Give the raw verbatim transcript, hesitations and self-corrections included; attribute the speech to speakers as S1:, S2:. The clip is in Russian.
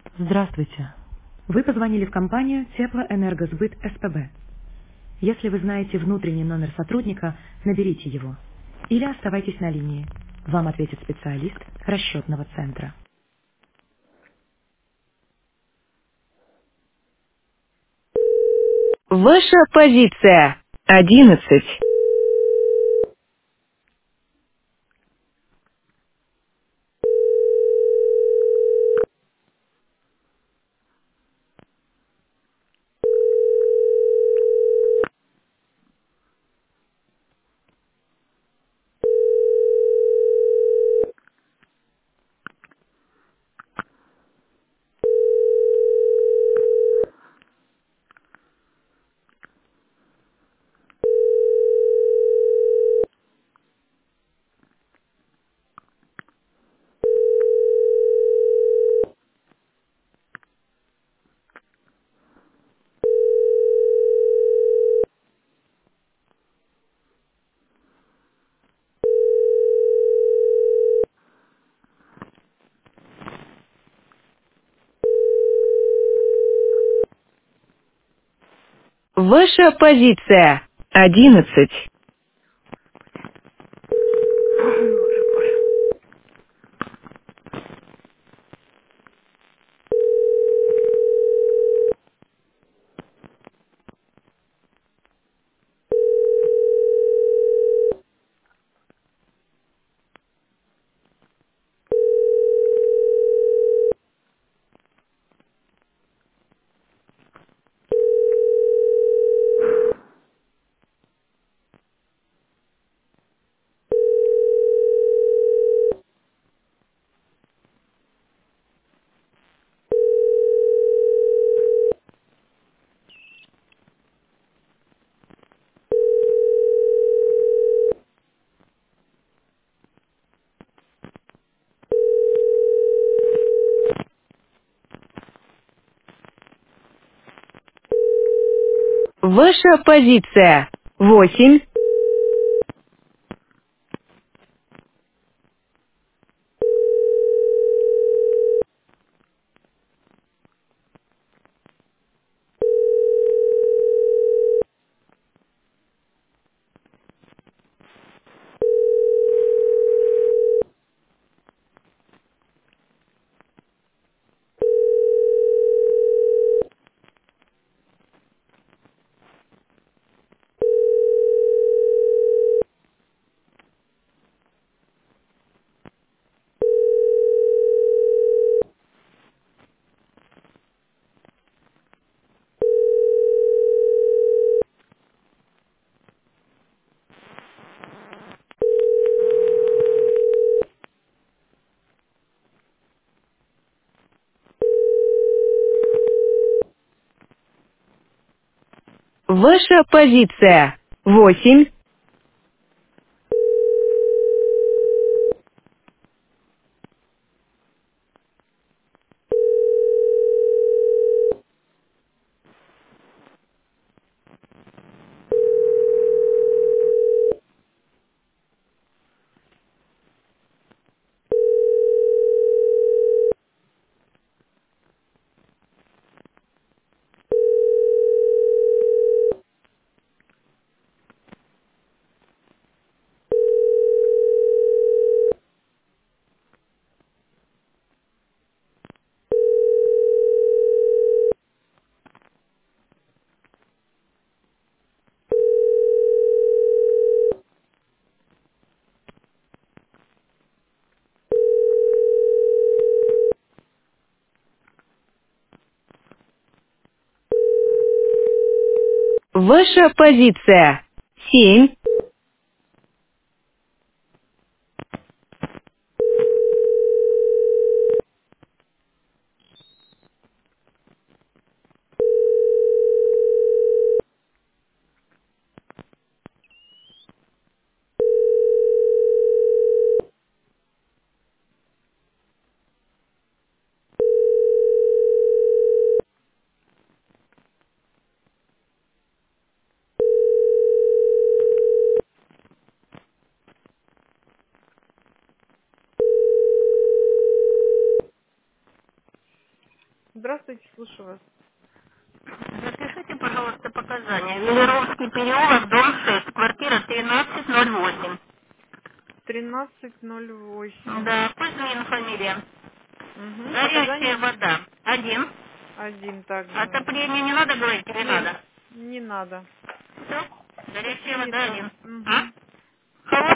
S1: Здравствуйте. Вы позвонили в компанию Теплоэнергосбыт СПБ. Если вы знаете внутренний номер сотрудника, наберите его. Или оставайтесь на линии. Вам ответит специалист расчетного центра.
S2: Ваша позиция одиннадцать. Ваша позиция одиннадцать. Ваша позиция восемь. Ваша позиция восемь. Ваша позиция семь.
S3: Здравствуйте, слушаю вас.
S4: Запишите, пожалуйста, показания. Велеровский переулок, дом шесть, квартира тринадцать ноль восемь.
S3: тринадцать ноль восемь.
S4: Да, Кузьмин фамилия.
S3: Угу.
S4: Горячая
S3: Показания
S4: вода. Один.
S3: один также.
S4: Отопление не надо говорить или
S3: Нет,
S4: надо?
S3: не надо.
S4: Все? Горячая вода
S3: Утилита.
S4: один. А?
S3: Угу.
S4: Холодная